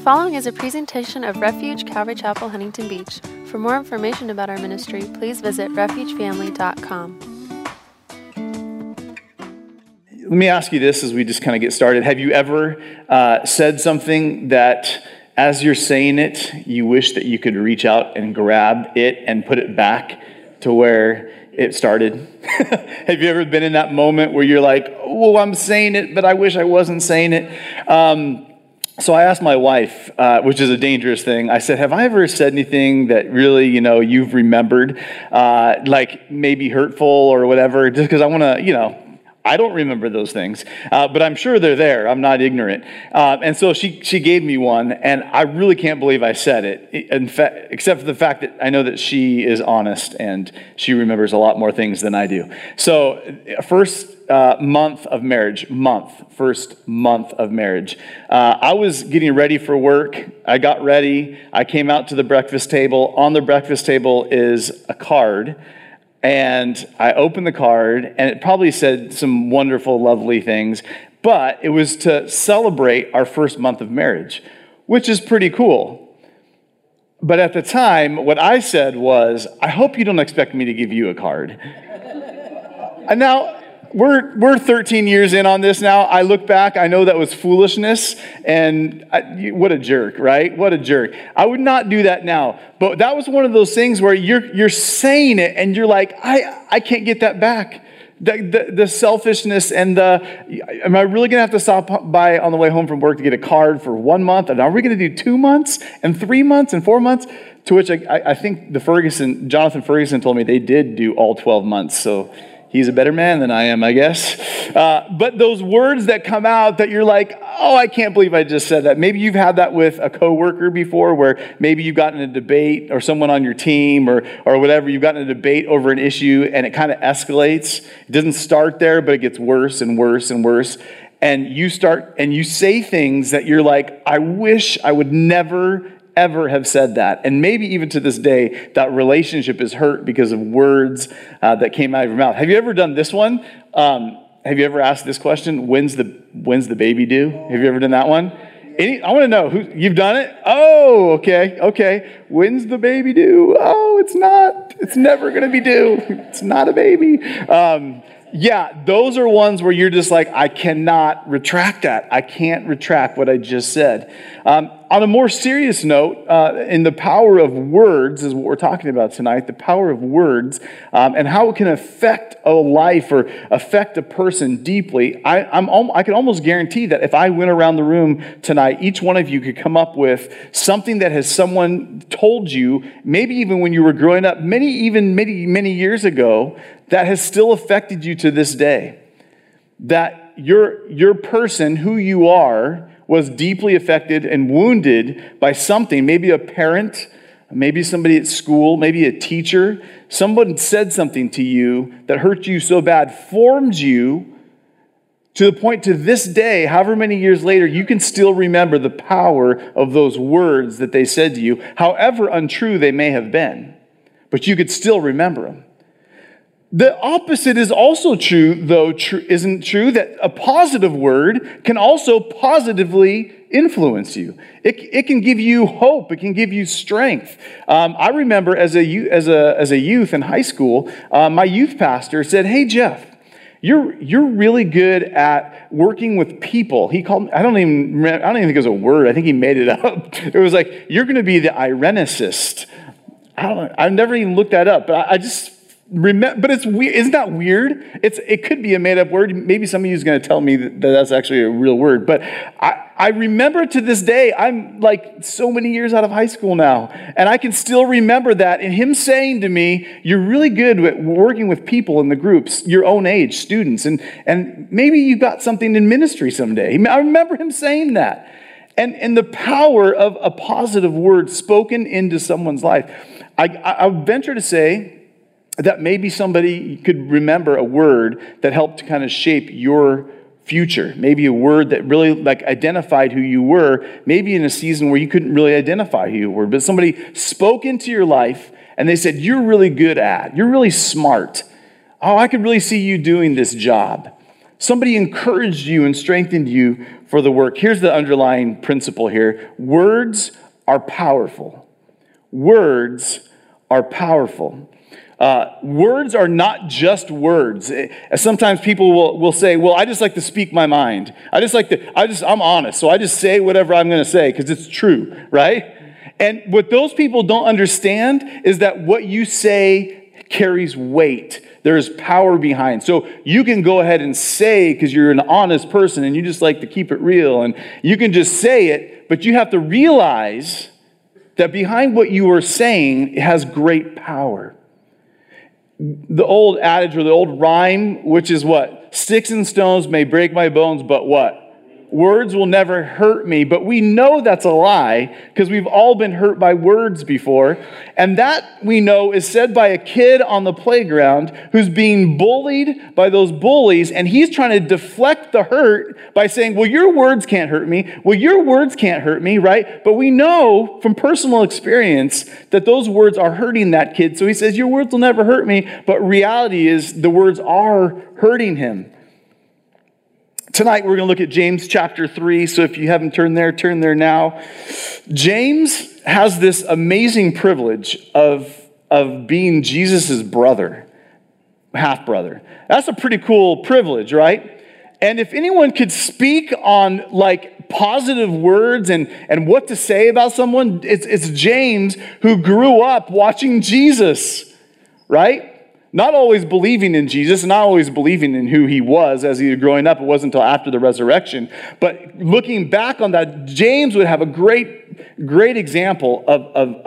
following is a presentation of Refuge Calvary Chapel, Huntington Beach. For more information about our ministry, please visit refugefamily.com. Let me ask you this as we just kind of get started. Have you ever said something that as you're saying it, you wish that you could reach out and grab it and put it back to where it started? Have you ever been in that moment where you're like, oh, I'm saying it, but I wish I wasn't saying it? So I asked my wife, which is a dangerous thing. I said, have I ever said anything that really, you've remembered, like maybe hurtful or whatever, just because I want to, I don't remember those things, but I'm sure they're there. I'm not ignorant. And so she gave me one, and I really can't believe I said it, in fact, except for the fact that I know that she is honest, and she remembers a lot more things than I do. So first month of marriage, I was getting ready for work. I got ready. I came out to the breakfast table. On the breakfast table is a card. And I opened the card, and it probably said some wonderful, lovely things, but it was to celebrate our first month of marriage, which is pretty cool. But at the time, what I said was, I hope you don't expect me to give you a card. And now, we're 13 years in on this now. I look back, I know that was foolishness, and what a jerk, right? What a jerk. I would not do that now. But that was one of those things where you're saying it, and you're like, I can't get that back. The selfishness and am I really going to have to stop by on the way home from work to get a card for 1 month? And are we going to do 2 months and 3 months and 4 months? To which I think Jonathan Ferguson told me they did do all 12 months, so he's a better man than I am, I guess. But those words that come out that you're like, oh, I can't believe I just said that. Maybe you've had that with a coworker before, where maybe you've gotten in a debate, or someone on your team or whatever, you've gotten in a debate over an issue, and it kind of escalates. It doesn't start there, but it gets worse and worse and worse. And you say things that you're like, I wish I would never ever have said that. And maybe even to this day, that relationship is hurt because of words that came out of your mouth. Have you ever done this one? Have you ever asked this question? When's the baby due? Have you ever done that one? I want to know, you've done it? Oh, okay. When's the baby due? Oh, it's not. It's never going to be due. It's not a baby. Yeah, those are ones where you're just like, I cannot retract that. I can't retract what I just said. On a more serious note, in the power of words is what we're talking about tonight, the power of words, and how it can affect a life or affect a person deeply. I can almost guarantee that if I went around the room tonight, each one of you could come up with something that has someone told you, maybe even when you were growing up, many years ago, that has still affected you to this day. That your person, who you are, was deeply affected and wounded by something. Maybe a parent, maybe somebody at school, maybe a teacher. Someone said something to you that hurt you so bad, formed you to the point to this day, however many years later, you can still remember the power of those words that they said to you, however untrue they may have been. But you could still remember them. The opposite is also true, though isn't true, that a positive word can also positively influence you. It can give you hope. It can give you strength. I remember as a youth in high school, my youth pastor said, "Hey, Jeff, you're really good at working with people." He called me, I don't even think it was a word. I think he made it up. It was like, you're going to be the Irenicist. I've never even looked that up, but I just remember. But it's weird. Isn't that weird? It could be a made up word. Maybe some of you is going to tell me that that's actually a real word. But I remember to this day, I'm like so many years out of high school now, and I can still remember that, and him saying to me, you're really good at working with people in the groups, your own age, students, and maybe you got something in ministry someday. I remember him saying that. And the power of a positive word spoken into someone's life. I would venture to say that maybe somebody could remember a word that helped to kind of shape your future. Maybe a word that really identified who you were, maybe in a season where you couldn't really identify who you were, but somebody spoke into your life and they said, you're really good at, you're really smart. Oh, I could really see you doing this job. Somebody encouraged you and strengthened you for the work. Here's the underlying principle here. Words are powerful. Words are powerful. Words are not just words. Sometimes people will say, well, I just like to speak my mind. I'm honest, so I just say whatever I'm going to say because it's true, right? And what those people don't understand is that what you say carries weight. There's power behind. So you can go ahead and say, because you're an honest person and you just like to keep it real, and you can just say it, but you have to realize that behind what you are saying, it has great power. The old adage or the old rhyme, which is what? Sticks and stones may break my bones, but what? Words will never hurt me. But we know that's a lie because we've all been hurt by words before. And that, we know, is said by a kid on the playground who's being bullied by those bullies, and he's trying to deflect the hurt by saying, well, your words can't hurt me. Well, your words can't hurt me, right? But we know from personal experience that those words are hurting that kid. So he says, your words will never hurt me. But reality is the words are hurting him. Tonight, we're going to look at James chapter 3. So if you haven't turned there, turn there now. James has this amazing privilege of being Jesus' brother, half-brother. That's a pretty cool privilege, right? And if anyone could speak on like positive words and what to say about someone, it's James, who grew up watching Jesus, right? Not always believing in Jesus, not always believing in who he was as he was growing up. It wasn't until after the resurrection. But looking back on that, James would have a great example of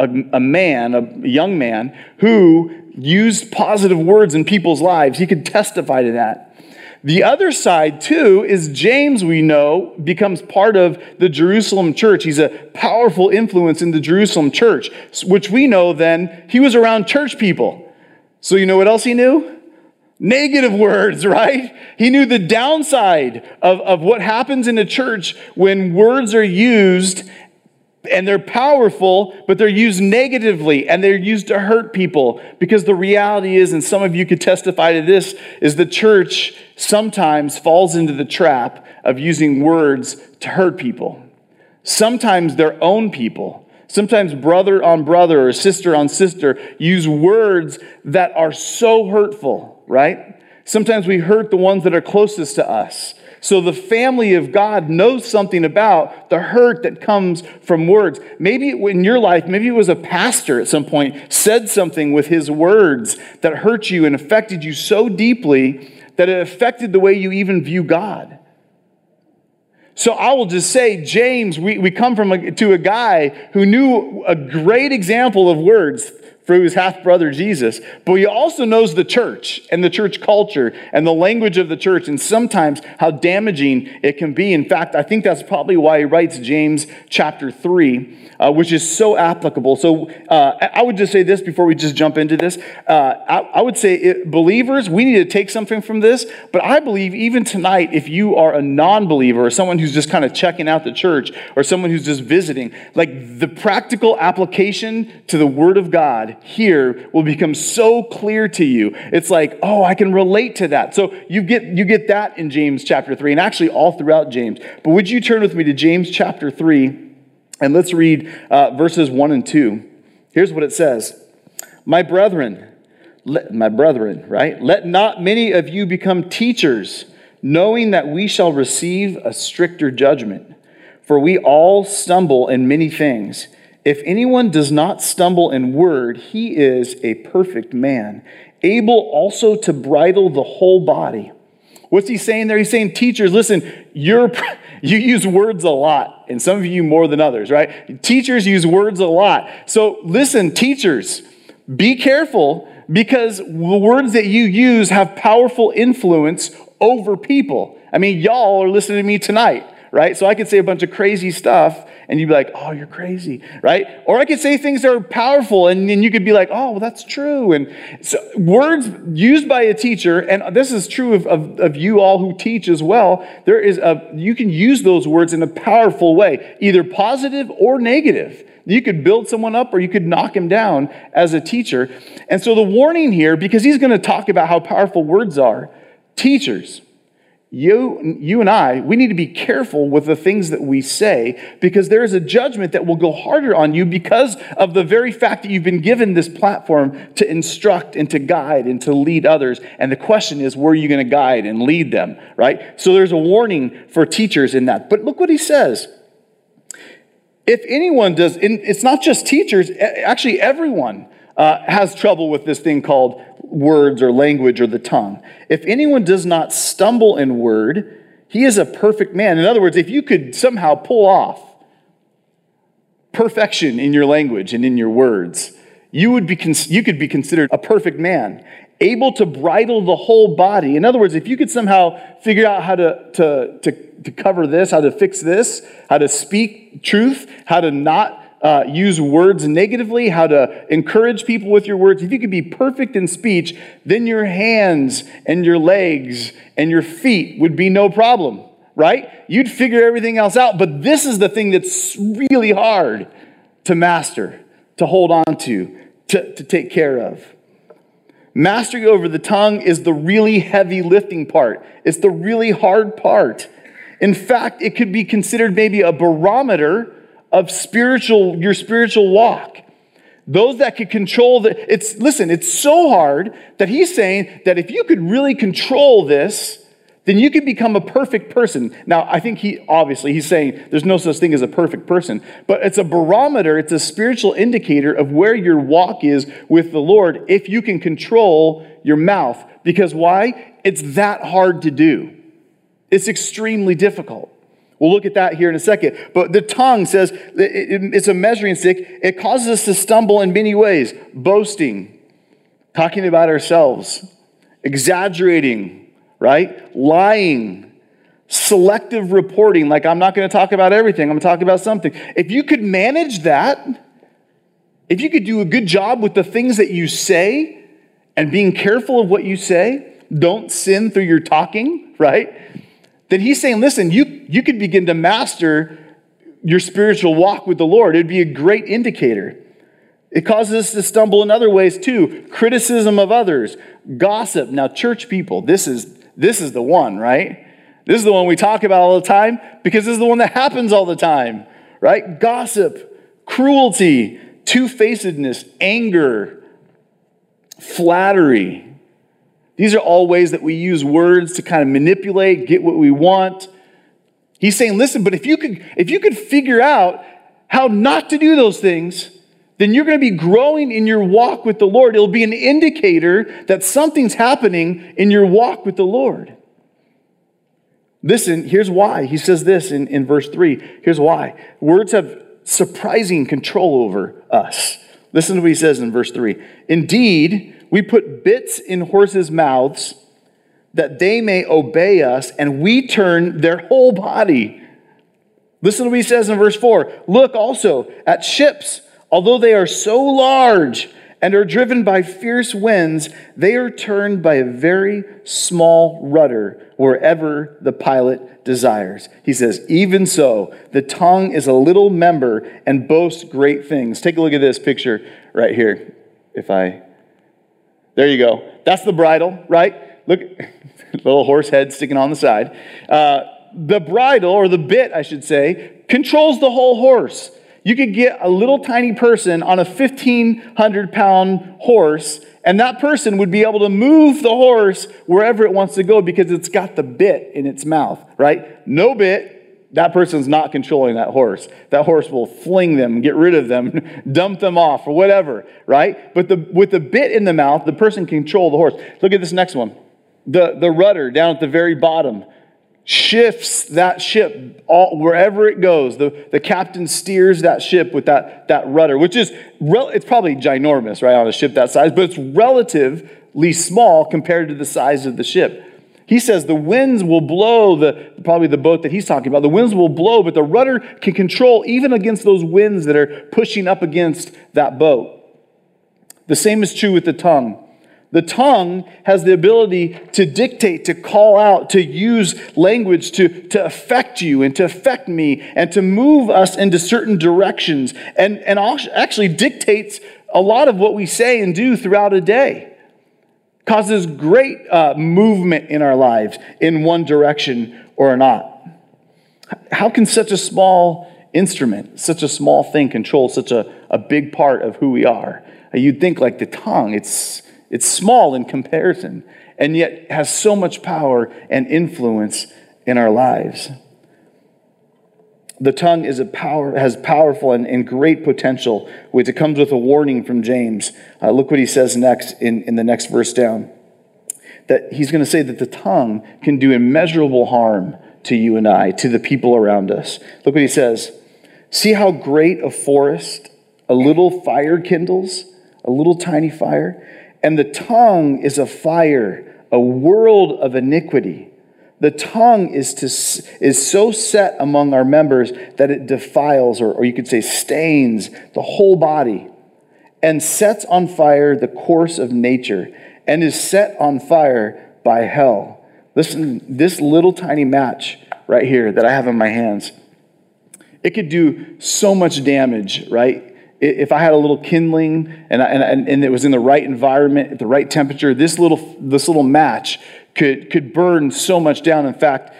a young man who used positive words in people's lives. He could testify to that. The other side, too, is James, we know, becomes part of the Jerusalem church. He's a powerful influence in the Jerusalem church, which we know then he was around church people. So you know what else he knew? Negative words, right? He knew the downside of what happens in a church when words are used and they're powerful, but they're used negatively and they're used to hurt people. Because the reality is, and some of you could testify to this, is the church sometimes falls into the trap of using words to hurt people. Sometimes their own people. Sometimes brother on brother or sister on sister use words that are so hurtful, right? Sometimes we hurt the ones that are closest to us. So the family of God knows something about the hurt that comes from words. Maybe in your life, maybe it was a pastor at some point said something with his words that hurt you and affected you so deeply that it affected the way you even view God. So I will just say, James, we come to a guy who knew a great example of words through his half-brother Jesus, but he also knows the church and the church culture and the language of the church and sometimes how damaging it can be. In fact, I think that's probably why he writes James chapter 3, which is so applicable. So I would just say this before we just jump into this. I would say, believers, we need to take something from this, but I believe even tonight, if you are a non-believer or someone who's just kind of checking out the church or someone who's just visiting, like the practical application to the Word of God here will become so clear to you. It's like, oh, I can relate to that. So you get that in James chapter 3, and actually all throughout James. But would you turn with me to James chapter 3, and let's read verses 1 and 2. Here's what it says. My brethren, right? Let not many of you become teachers, knowing that we shall receive a stricter judgment. For we all stumble in many things. If anyone does not stumble in word, he is a perfect man, able also to bridle the whole body. What's he saying there? He's saying, teachers, listen, you use words a lot, and some of you more than others, right? Teachers use words a lot. So listen, teachers, be careful, because the words that you use have powerful influence over people. I mean, y'all are listening to me tonight, right? So I could say a bunch of crazy stuff, and you'd be like, oh, you're crazy, right? Or I could say things that are powerful, and then you could be like, oh, well, that's true. And so words used by a teacher, and this is true of you all who teach as well, you can use those words in a powerful way, either positive or negative. You could build someone up or you could knock him down as a teacher. And so the warning here, because he's going to talk about how powerful words are, teachers, you and I, we need to be careful with the things that we say, because there is a judgment that will go harder on you because of the very fact that you've been given this platform to instruct and to guide and to lead others. And the question is, where are you going to guide and lead them, right? So there's a warning for teachers in that. But look what he says. If anyone does, and it's not just teachers, actually everyone has trouble with this thing called words or language or the tongue. If anyone does not stumble in word, he is a perfect man. In other words, if you could somehow pull off perfection in your language and in your words, you could be considered a perfect man, able to bridle the whole body. In other words, if you could somehow figure out how to cover this, how to fix this, how to speak truth, how to not use words negatively, how to encourage people with your words. If you could be perfect in speech, then your hands and your legs and your feet would be no problem, right? You'd figure everything else out. But this is the thing that's really hard to master, to hold on to take care of. Mastery over the tongue is the really heavy lifting part. It's the really hard part. In fact, it could be considered maybe a barometer of your spiritual walk. Those that could control it's so hard that he's saying that if you could really control this, then you could become a perfect person. Now, I think he's saying there's no such thing as a perfect person, but it's a barometer, it's a spiritual indicator of where your walk is with the Lord if you can control your mouth. Because why? It's that hard to do. It's extremely difficult. We'll look at that here in a second. But the tongue says it's a measuring stick. It causes us to stumble in many ways. Boasting, talking about ourselves, exaggerating, right? Lying, selective reporting, like I'm not going to talk about everything. I'm going to talk about something. If you could manage that, if you could do a good job with the things that you say and being careful of what you say, don't sin through your talking, right? Then he's saying, listen, you could begin to master your spiritual walk with the Lord. It'd be a great indicator. It causes us to stumble in other ways too. Criticism of others, gossip. Now, church people, this is the one, right? This is the one we talk about all the time because this is the one that happens all the time, right? Gossip, cruelty, two-facedness, anger, flattery. These are all ways that we use words to kind of manipulate, get what we want. He's saying, listen, but if you could figure out how not to do those things, then you're going to be growing in your walk with the Lord. It'll be an indicator that something's happening in your walk with the Lord. Listen, here's why. He says this in verse 3. Here's why. Words have surprising control over us. Listen to what he says in verse 3. Indeed, we put bits in horses' mouths that they may obey us, and we turn their whole body. Listen to what he says in verse 4. Look also at ships. Although they are so large and are driven by fierce winds, they are turned by a very small rudder wherever the pilot desires. He says, even so, the tongue is a little member and boasts great things. Take a look at this picture right here. There you go. That's the bridle, right? Look, little horse head sticking on the side. The bridle, or the bit, I should say, controls the whole horse. You could get a little tiny person on a 1,500-pound horse, and that person would be able to move the horse wherever it wants to go because it's got the bit in its mouth, right? No bit, that person's not controlling that horse. That horse will fling them, get rid of them, dump them off, or whatever, right? But with the bit in the mouth, the person can control the horse. Look at this next one. The rudder down at the very bottom shifts that ship wherever it goes. The captain steers that ship with that rudder, which is, it's probably ginormous, right, on a ship that size, but it's relatively small compared to the size of the ship. He says the winds will blow, probably the boat that he's talking about, the winds will blow, but the rudder can control even against those winds that are pushing up against that boat. The same is true with the tongue. The tongue has the ability to dictate, to call out, to use language to affect you and to affect me and to move us into certain directions and actually dictates a lot of what we say and do throughout a day. causes great movement in our lives in one direction or not. How can such a small instrument, such a small thing control such a big part of who we are? You'd think like the tongue, it's small in comparison, and yet has so much power and influence in our lives. The tongue has powerful and great potential, which it comes with a warning from James. Look what he says next in the next verse down. That he's going to say that the tongue can do immeasurable harm to you and I, to the people around us. Look what he says. See how great a forest a little fire kindles, a little tiny fire? And the tongue is a fire, a world of iniquity. The tongue is so set among our members that it defiles, or you could say stains, the whole body, and sets on fire the course of nature, and is set on fire by hell. Listen, this little tiny match right here that I have in my hands, it could do so much damage, right? If I had a little kindling and it was in the right environment, at the right temperature, this little match could burn so much down. In fact,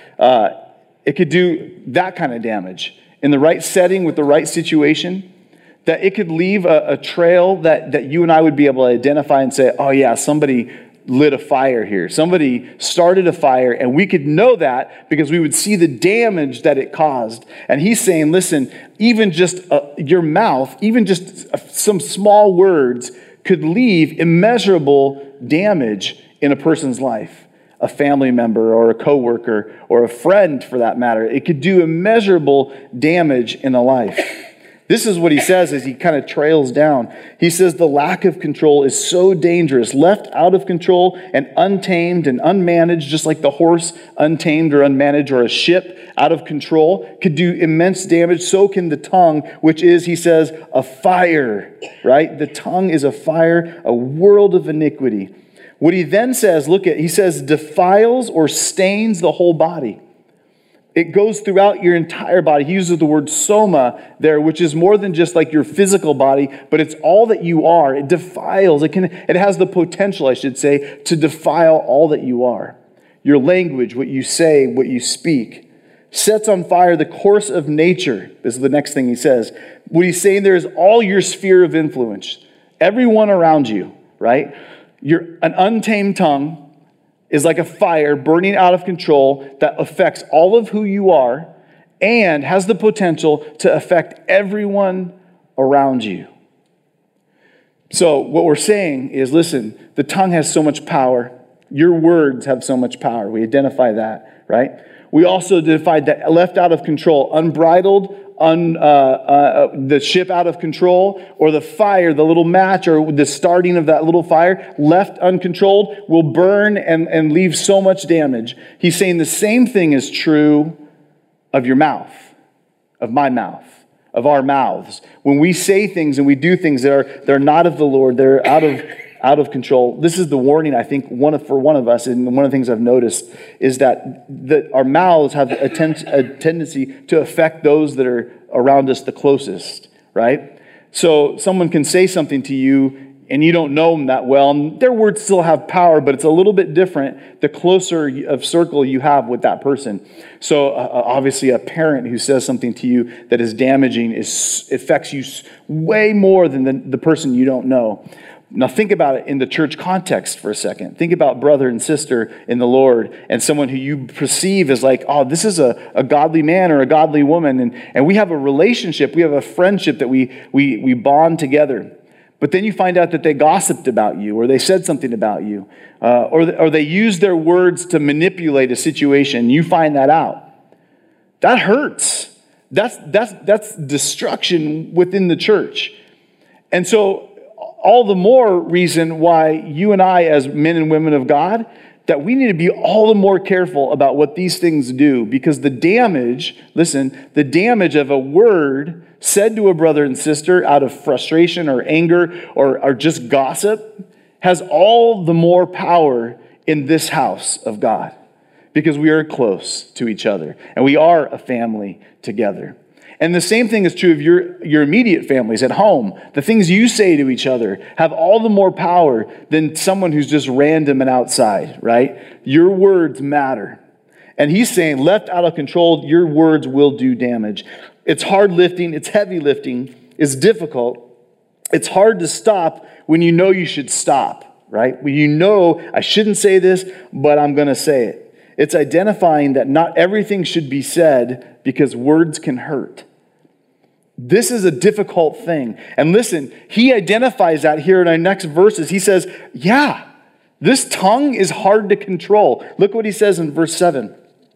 it could do that kind of damage in the right setting with the right situation, that it could leave a trail that you and I would be able to identify and say, oh yeah, somebody lit a fire here. Somebody started a fire, and we could know that because we would see the damage that it caused. And he's saying, listen, even just your mouth, even just some small words could leave immeasurable damage in a person's life. A family member or a coworker or a friend for that matter. It could do immeasurable damage in a life. This is what he says as he kind of trails down. He says the lack of control is so dangerous. Left out of control and untamed and unmanaged, just like the horse untamed or unmanaged, or a ship out of control, could do immense damage. So can the tongue, which is, he says, a fire, right? The tongue is a fire, a world of iniquity. What he then says, he says defiles or stains the whole body. It goes throughout your entire body. He uses the word soma there, which is more than just like your physical body, but it's all that you are. It defiles. It has the potential, I should say, to defile all that you are. Your language, what you say, what you speak. Sets on fire the course of nature. This is the next thing he says. What he's saying there is all your sphere of influence. Everyone around you, right? An untamed tongue is like a fire burning out of control that affects all of who you are and has the potential to affect everyone around you. So what we're saying is, listen, the tongue has so much power. Your words have so much power. We identify that, right? We also identified that left out of control, unbridled, the ship out of control, or the fire, the little match, or the starting of that little fire, left uncontrolled, will burn and leave so much damage. He's saying the same thing is true of your mouth, of my mouth, of our mouths. When we say things and we do things that are not of the Lord, they're out of control. This is the warning, I think, for one of us, and one of the things I've noticed is that our mouths have a tendency to affect those that are around us the closest, right? So someone can say something to you, and you don't know them that well, and their words still have power, but it's a little bit different the closer of circle you have with that person. So obviously a parent who says something to you that is damaging affects you way more than the person you don't know. Now think about it in the church context for a second. Think about brother and sister in the Lord and someone who you perceive as like, oh, this is a godly man or a godly woman. And we have a relationship, we have a friendship that we bond together. But then you find out that they gossiped about you, or they said something about you, or they used their words to manipulate a situation. You find that out. That hurts. That's destruction within the church. And so all the more reason why you and I, as men and women of God, that we need to be all the more careful about what these things do, because the damage of a word said to a brother and sister out of frustration or anger or just gossip has all the more power in this house of God, because we are close to each other and we are a family together. And the same thing is true of your immediate families at home. The things you say to each other have all the more power than someone who's just random and outside, right? Your words matter. And he's saying, left out of control, your words will do damage. It's hard lifting, it's heavy lifting, it's difficult. It's hard to stop when you know you should stop, right? When you know, I shouldn't say this, but I'm going to say it. It's identifying that not everything should be said because words can hurt. This is a difficult thing. And listen, he identifies that here in our next verses. He says, yeah, this tongue is hard to control. Look what he says in verse 7.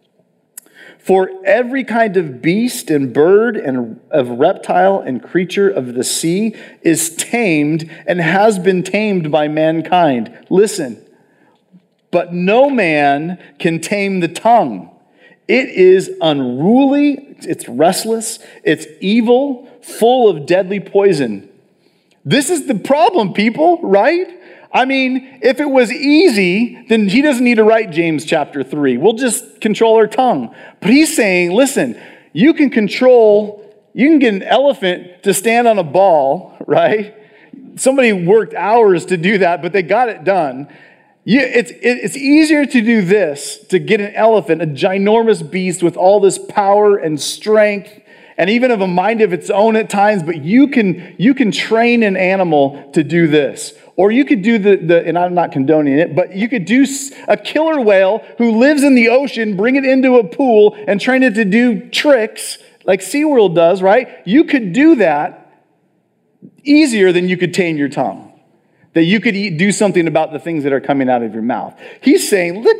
For every kind of beast and bird and of reptile and creature of the sea is tamed and has been tamed by mankind. Listen, but no man can tame the tongue. It is unruly, it's restless, it's evil, full of deadly poison. This is the problem, people, right? I mean, if it was easy, then he doesn't need to write James chapter 3. We'll just control our tongue. But he's saying, listen, you can get an elephant to stand on a ball, right? Somebody worked hours to do that, but they got it done. It's easier to do this, to get an elephant, a ginormous beast with all this power and strength, and even of a mind of its own at times, but you can train an animal to do this. Or you could do and I'm not condoning it, but you could do a killer whale who lives in the ocean, bring it into a pool, and train it to do tricks like SeaWorld does, right? You could do that easier than you could tame your tongue. That you could do something about the things that are coming out of your mouth. He's saying, look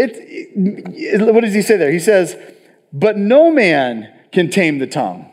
what does he say there? He says, but no man can tame the tongue.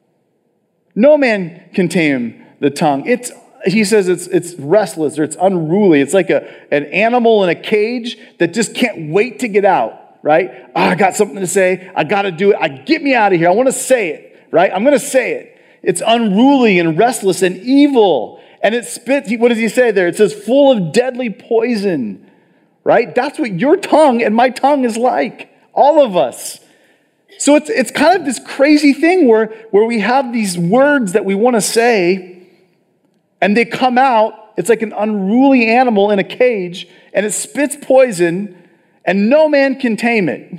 No man can tame the tongue. He says it's restless or it's unruly. It's like an animal in a cage that just can't wait to get out, right? Oh, I got something to say. I got to do it. Get me out of here. I want to say it, right? I'm going to say it. It's unruly and restless and evil. And it spits, what does he say there? It says full of deadly poison, right? That's what your tongue and my tongue is like. All of us. So it's kind of this crazy thing where we have these words that we want to say, and they come out. It's like an unruly animal in a cage, and it spits poison, and no man can tame it.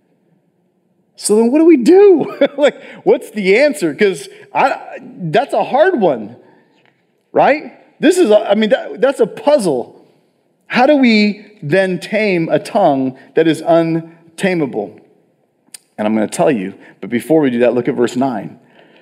So then what do we do? Like, what's the answer? Because that's a hard one, right? That's a puzzle. How do we then tame a tongue that is untamable? And I'm going to tell you, but before we do that, look at verse 9.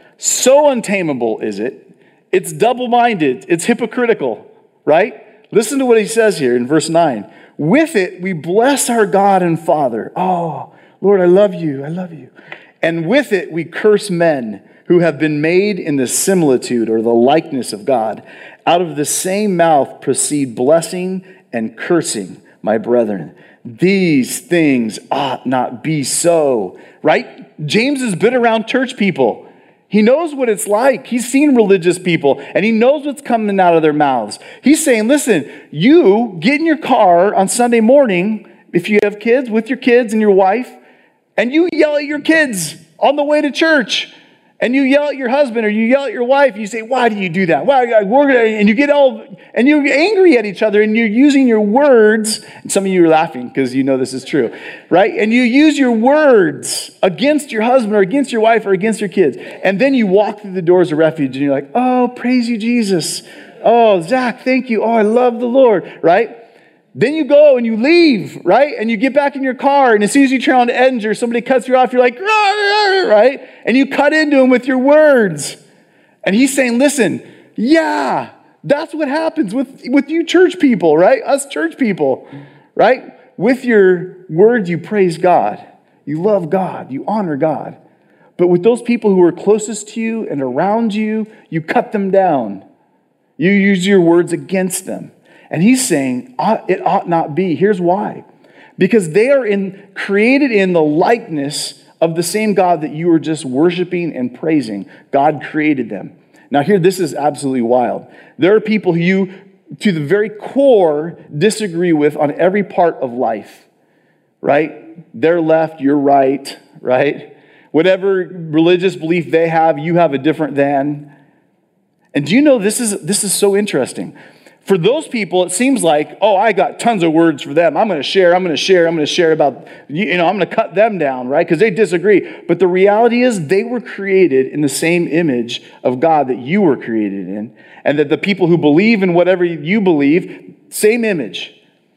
So untamable is it, it's double-minded, it's hypocritical, right? Listen to what he says here in verse 9. With it, we bless our God and Father. Oh, Lord, I love you, I love you. And with it, we curse men who have been made in the similitude or the likeness of God. Out of the same mouth proceed blessing and cursing, my brethren. These things ought not be so, right? James has been around church people. He knows what it's like. He's seen religious people, and he knows what's coming out of their mouths. He's saying, listen, you get in your car on Sunday morning, if you have kids, with your kids and your wife, and you yell at your kids on the way to church. And you yell at your husband or you yell at your wife, and you say, why do you do that? And you get and you're angry at each other, and you're using your words. And some of you are laughing because you know this is true, right? And you use your words against your husband or against your wife or against your kids. And then you walk through the doors of refuge, and you're like, oh, praise you, Jesus. Oh, Zach, thank you. Oh, I love the Lord, right? Then you go and you leave, right? And you get back in your car, and as soon as you turn on the engine, somebody cuts you off, you're like, right? And you cut into him with your words. And he's saying, listen, yeah, that's what happens with you church people, right? Us church people, right? With your words, you praise God. You love God. You honor God. But with those people who are closest to you and around you, you cut them down. You use your words against them. And he's saying it ought not be. Here's why. Because they are created in the likeness of the same God that you were just worshiping and praising. God created them. Now here, this is absolutely wild. There are people who you, to the very core, disagree with on every part of life, right? They're left, you're right, right? Whatever religious belief they have, you have a different than. And do you know this is so interesting? For those people, it seems like, oh, I got tons of words for them. I'm going to share about, I'm going to cut them down, right? Because they disagree. But the reality is they were created in the same image of God that you were created in. And that the people who believe in whatever you believe, same image.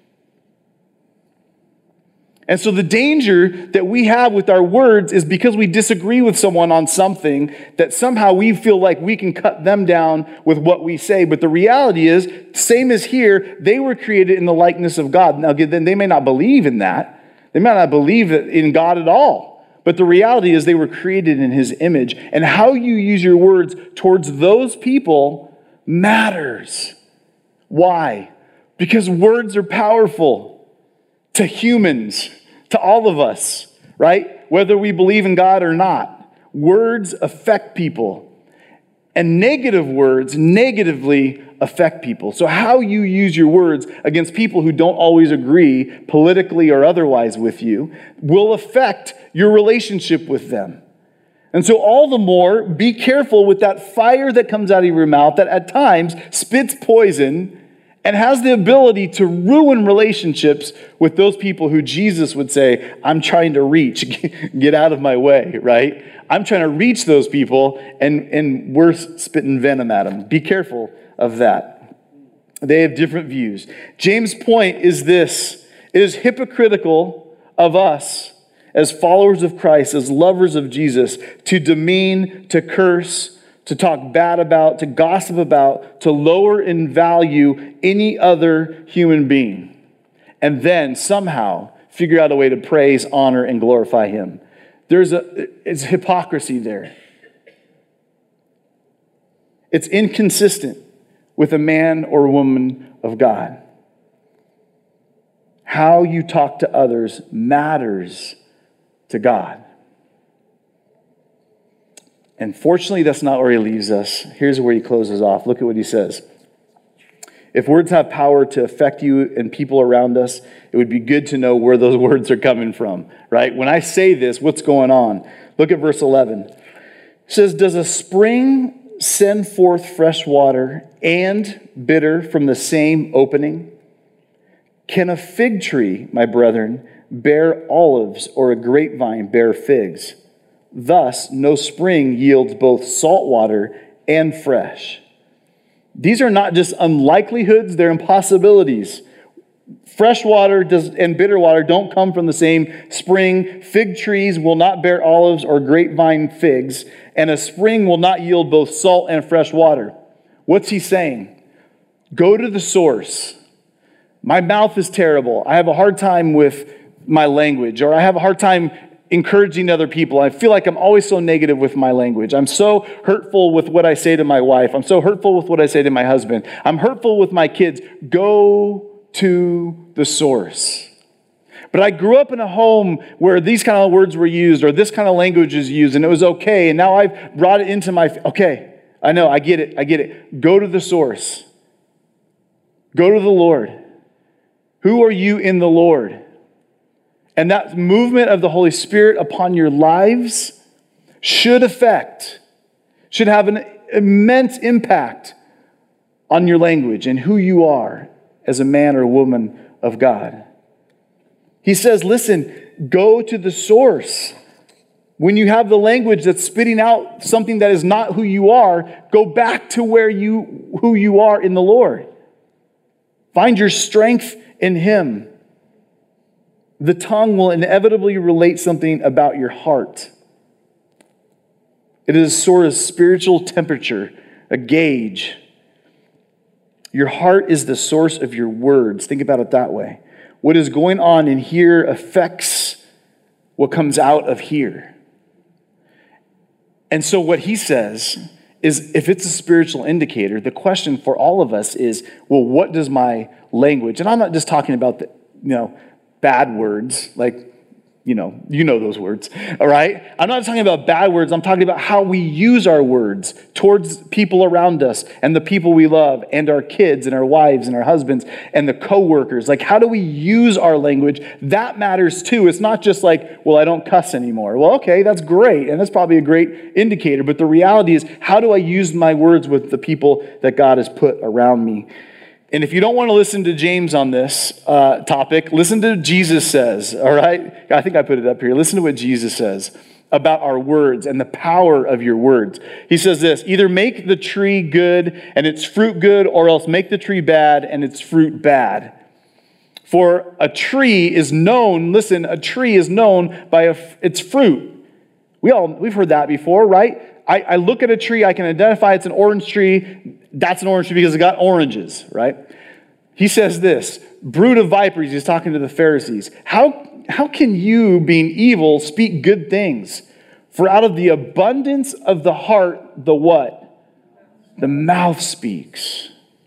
And so the danger that we have with our words is because we disagree with someone on something that somehow we feel like we can cut them down with what we say. But the reality is, same as here, they were created in the likeness of God. Now, then they may not believe in that. They might not believe in God at all. But the reality is they were created in His image. And how you use your words towards those people matters. Why? Because words are powerful to humans. To all of us, right? Whether we believe in God or not. Words affect people. And negative words negatively affect people. So how you use your words against people who don't always agree, politically or otherwise with you, will affect your relationship with them. And so all the more, be careful with that fire that comes out of your mouth that at times spits poison and has the ability to ruin relationships with those people who Jesus would say, I'm trying to reach, get out of my way, right? I'm trying to reach those people, and we're spitting venom at them. Be careful of that. They have different views. James' point is this: it is hypocritical of us as followers of Christ, as lovers of Jesus, to demean, to curse, to talk bad about, to gossip about, to lower in value any other human being, and then somehow figure out a way to praise, honor, and glorify Him. It's hypocrisy there. It's inconsistent with a man or woman of God. How you talk to others matters to God. And fortunately, that's not where he leaves us. Here's where he closes off. Look at what he says. If words have power to affect you and people around us, it would be good to know where those words are coming from, right? When I say this, what's going on? Look at verse 11. It says, does a spring send forth fresh water and bitter from the same opening? Can a fig tree, my brethren, bear olives, or a grapevine bear figs? Thus, no spring yields both salt water and fresh. These are not just unlikelihoods, they're impossibilities. Fresh water and bitter water don't come from the same spring. Fig trees will not bear olives or grapevine figs, and a spring will not yield both salt and fresh water. What's he saying? Go to the source. My mouth is terrible. I have a hard time with my language, or I have a hard time encouraging other people. I feel like I'm always so negative with my language. I'm so hurtful with what I say to my wife. I'm so hurtful with what I say to my husband. I'm hurtful with my kids. Go to the source. But I grew up in a home where these kind of words were used, or this kind of language is used, and it was okay. And now I've brought it into okay, I know, I get it. Go to the source. Go to the Lord. Who are you in the Lord? And that movement of the Holy Spirit upon your lives should have an immense impact on your language and who you are as a man or woman of God. He says, listen, go to the source. When you have the language that's spitting out something that is not who you are, go back to who you are in the Lord. Find your strength in Him. The tongue will inevitably relate something about your heart. It is a sort of spiritual temperature, a gauge. Your heart is the source of your words. Think about it that way. What is going on in here affects what comes out of here. And so what he says is, if it's a spiritual indicator, the question for all of us is, well, what does my language, and I'm not just talking about the, bad words, like You know those words, all right? I'm not talking about bad words. I'm talking about how we use our words towards people around us and the people we love and our kids and our wives and our husbands and the coworkers. Like, how do we use our language? That matters too. It's not just like, well, I don't cuss anymore. Well, okay, that's great. And that's probably a great indicator. But the reality is, how do I use my words with the people that God has put around me? And if you don't want to listen to James on this topic, listen to what Jesus says, all right? I think I put it up here. Listen to what Jesus says about our words and the power of your words. He says this, either make the tree good and its fruit good, or else make the tree bad and its fruit bad. For a tree is known, listen, a tree is known by its fruit. We've heard that before, right? I look at a tree, I can identify it's an orange tree. That's an orange tree because it got oranges, right? He says this, brood of vipers, he's talking to the Pharisees. How can you, being evil, speak good things? For out of the abundance of the heart, the what? The mouth speaks.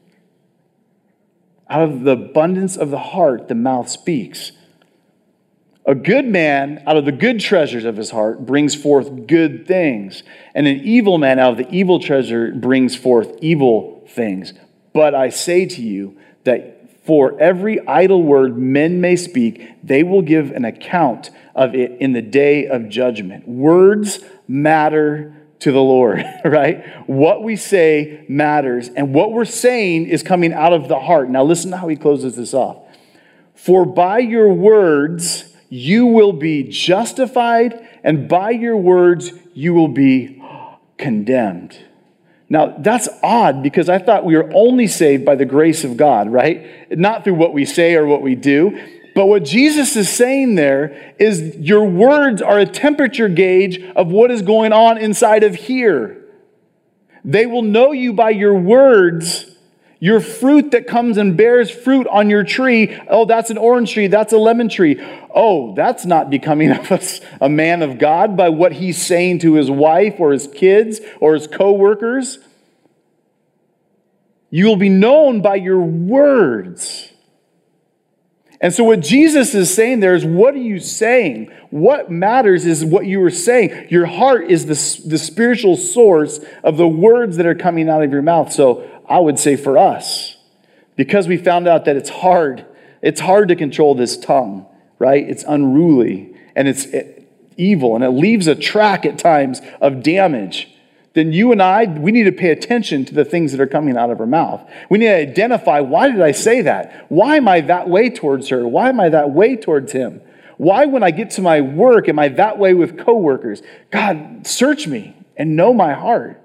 Out of the abundance of the heart, the mouth speaks. A good man, out of the good treasures of his heart, brings forth good things. And an evil man, out of the evil treasure, brings forth evil things. But I say to you that for every idle word men may speak, they will give an account of it in the day of judgment. Words matter to the Lord, right? What we say matters. And what we're saying is coming out of the heart. Now listen to how he closes this off. For by your words you will be justified, and by your words you will be condemned. Now, that's odd because I thought we were only saved by the grace of God, right? Not through what we say or what we do. But what Jesus is saying there is your words are a temperature gauge of what is going on inside of here. They will know you by your words. Your fruit that comes and bears fruit on your tree. Oh, that's an orange tree. That's a lemon tree. Oh, that's not becoming of a man of God by what he's saying to his wife or his kids or his co-workers. You will be known by your words. And so what Jesus is saying there is, what are you saying? What matters is what you are saying. Your heart is the spiritual source of the words that are coming out of your mouth. So I would say for us, because we found out that it's hard to control this tongue, right? It's unruly and it's evil and it leaves a track at times of damage. Then you and we need to pay attention to the things that are coming out of our mouth. We need to identify, why did I say that? Why am I that way towards her? Why am I that way towards him? Why, when I get to my work, am I that way with coworkers? God, search me and know my heart.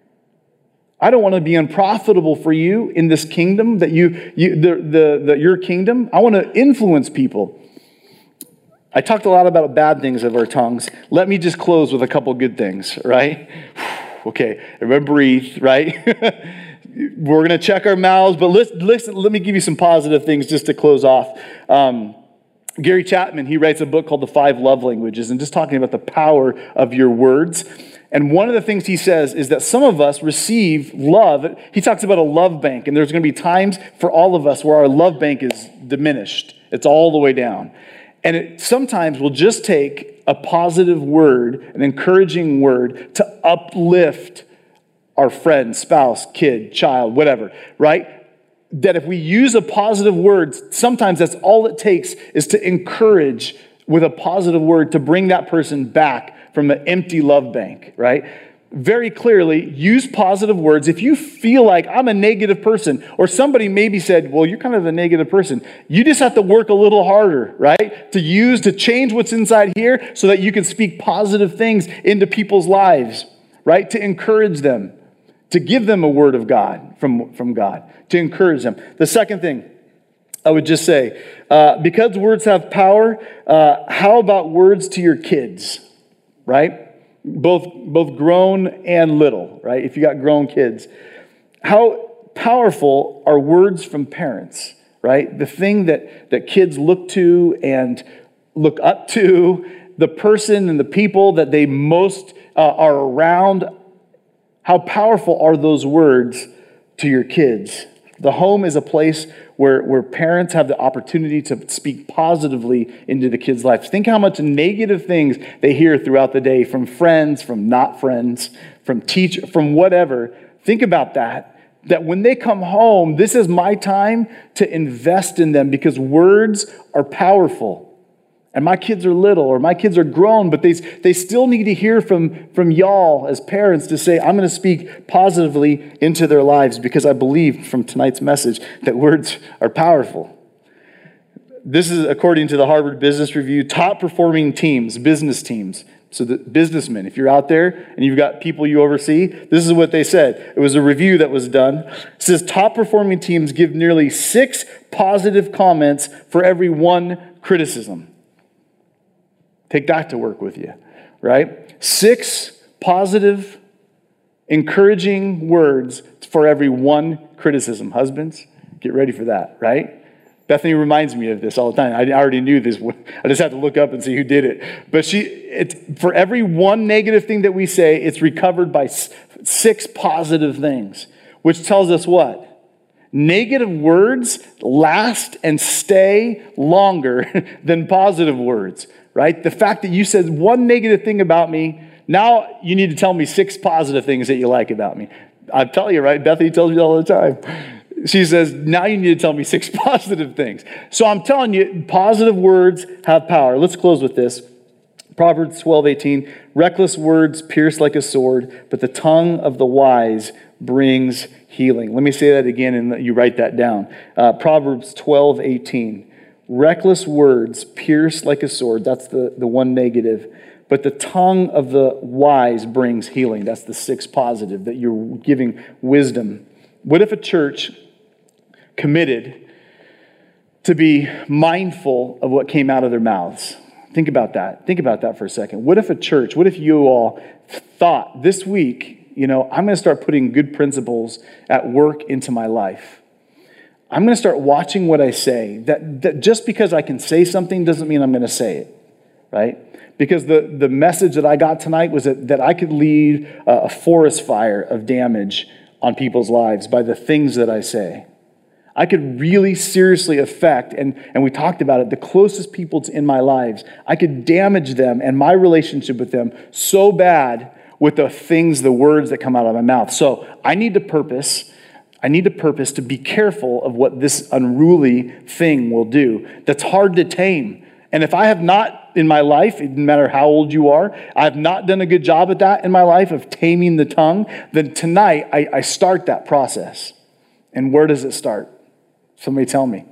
I don't want to be unprofitable for you in this kingdom, that your kingdom. I want to influence people. I talked a lot about bad things of our tongues. Let me just close with a couple good things, right? Okay, everybody breathe, right? We're going to check our mouths, but listen, let me give you some positive things just to close off. Gary Chapman, he writes a book called The 5 Love Languages, and just talking about the power of your words. And one of the things he says is that some of us receive love. He talks about a love bank, and there's going to be times for all of us where our love bank is diminished. It's all the way down. And it sometimes will just take a positive word, an encouraging word, to uplift our friend, spouse, kid, child, whatever, right? That if we use a positive word, sometimes that's all it takes is to encourage with a positive word to bring that person back from an empty love bank, right? Very clearly, use positive words. If you feel like I'm a negative person, or somebody maybe said, well, you're kind of a negative person, you just have to work a little harder, right? To change what's inside here so that you can speak positive things into people's lives, right? To encourage them, to give them a word of God, from God, to encourage them. The second thing, I would just say, because words have power, how about words to your kids, right? Both grown and little, right? If you got grown kids. How powerful are words from parents, right? The thing that kids look to and look up to, the person and the people that they most are around. How powerful are those words to your kids? The home is a place where parents have the opportunity to speak positively into the kids' lives. Think how much negative things they hear throughout the day from friends, from not friends, from teacher, from whatever. Think about that. That when they come home, this is my time to invest in them because words are powerful. And my kids are little or my kids are grown, but they still need to hear from y'all as parents to say, I'm going to speak positively into their lives because I believe from tonight's message that words are powerful. This is according to the Harvard Business Review, top performing teams, business teams. So the businessmen, if you're out there and you've got people you oversee, this is what they said. It was a review that was done. It says top performing teams give nearly 6 positive comments for every 1 criticism. Take that to work with you, right? 6 positive, encouraging words for every 1 criticism. Husbands, get ready for that, right? Bethany reminds me of this all the time. I already knew this. I just had to look up and see who did it. But for every 1 negative thing that we say, it's recovered by 6 positive things, which tells us what? Negative words last and stay longer than positive words. Right? The fact that you said 1 negative thing about me, now you need to tell me 6 positive things that you like about me. I tell you, right? Bethany tells me all the time. She says, now you need to tell me 6 positive things. So I'm telling you, positive words have power. Let's close with this. Proverbs 12:18, reckless words pierce like a sword, but the tongue of the wise brings healing. Let me say that again and you write that down. Proverbs 12:18. Reckless words pierce like a sword. That's the 1 negative. But the tongue of the wise brings healing. That's the 6 positive, that you're giving wisdom. What if a church committed to be mindful of what came out of their mouths? Think about that. Think about that for a second. What if you all thought this week, I'm going to start putting good principles at work into my life. I'm going to start watching what I say. That just because I can say something doesn't mean I'm going to say it, right? Because the message that I got tonight was that I could lead a forest fire of damage on people's lives by the things that I say. I could really seriously affect, and we talked about it, the closest people in my lives. I could damage them and my relationship with them so bad with the words that come out of my mouth. So I need to purpose to be careful of what this unruly thing will do. That's hard to tame. And if I have not in my life, it doesn't matter how old you are, I have not done a good job at that in my life of taming the tongue, then tonight I start that process. And where does it start? Somebody tell me.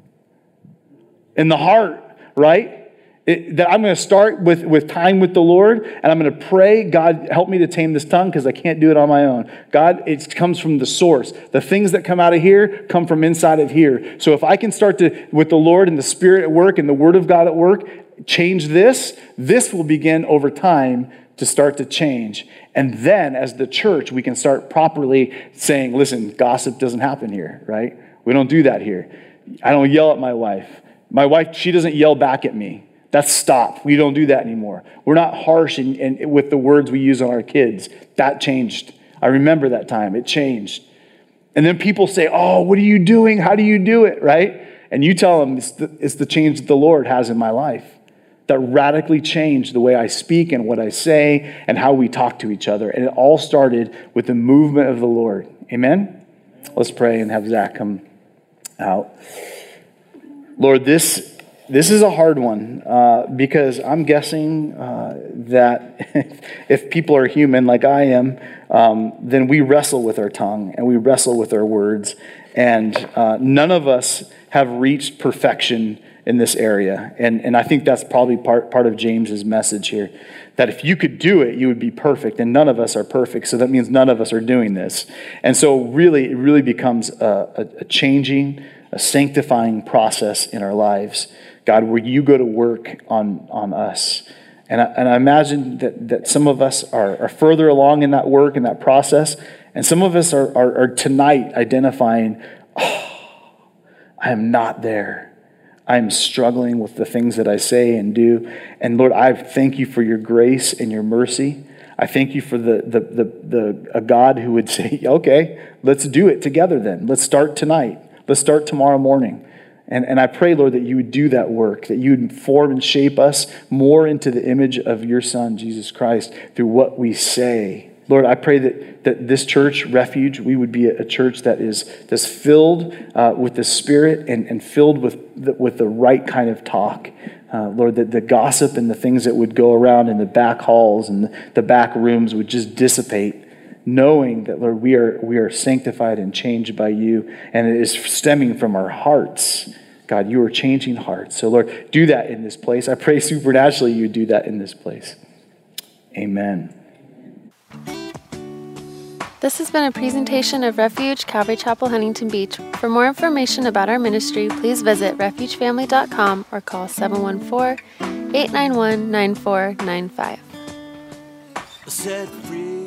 In the heart, right? That I'm going to start with time with the Lord, and I'm going to pray, God, help me to tame this tongue because I can't do it on my own. God, it comes from the source. The things that come out of here come from inside of here. So if I can start with the Lord and the Spirit at work and the Word of God at work, change this will begin over time to start to change. And then as the church, we can start properly saying, listen, gossip doesn't happen here, right? We don't do that here. I don't yell at my wife. My wife, she doesn't yell back at me. That's stopped. We don't do that anymore. We're not harsh and with the words we use on our kids. That changed. I remember that time. It changed. And then people say, oh, what are you doing? How do you do it? Right? And you tell them it's the change that the Lord has in my life that radically changed the way I speak and what I say and how we talk to each other. And it all started with the movement of the Lord. Amen? Let's pray and have Zach come out. Lord, this is a hard one because I'm guessing that if people are human like I am, then we wrestle with our tongue and we wrestle with our words. And none of us have reached perfection in this area. And I think that's probably part of James's message here, that if you could do it, you would be perfect. And none of us are perfect. So that means none of us are doing this. And so really, it really becomes a changing, a sanctifying process in our lives. God, where you go to work on us. And I imagine that some of us are further along in that work, in that process. And some of us are tonight identifying, I am not there. I am struggling with the things that I say and do. And Lord, I thank you for your grace and your mercy. I thank you for a God who would say, okay, let's do it together then. Let's start tonight. Let's start tomorrow morning. And I pray, Lord, that you would do that work, that you would form and shape us more into the image of your Son, Jesus Christ, through what we say. Lord, I pray that this church, Refuge, we would be a church that's filled with the Spirit and filled with the right kind of talk. Lord, that the gossip and the things that would go around in the back halls and the back rooms would just dissipate, knowing that, Lord, we are sanctified and changed by you, and it is stemming from our hearts. God, you are changing hearts. So, Lord, do that in this place. I pray supernaturally you do that in this place. Amen. This has been a presentation of Refuge Calvary Chapel, Huntington Beach. For more information about our ministry, please visit refugefamily.com or call 714-891-9495. Set free.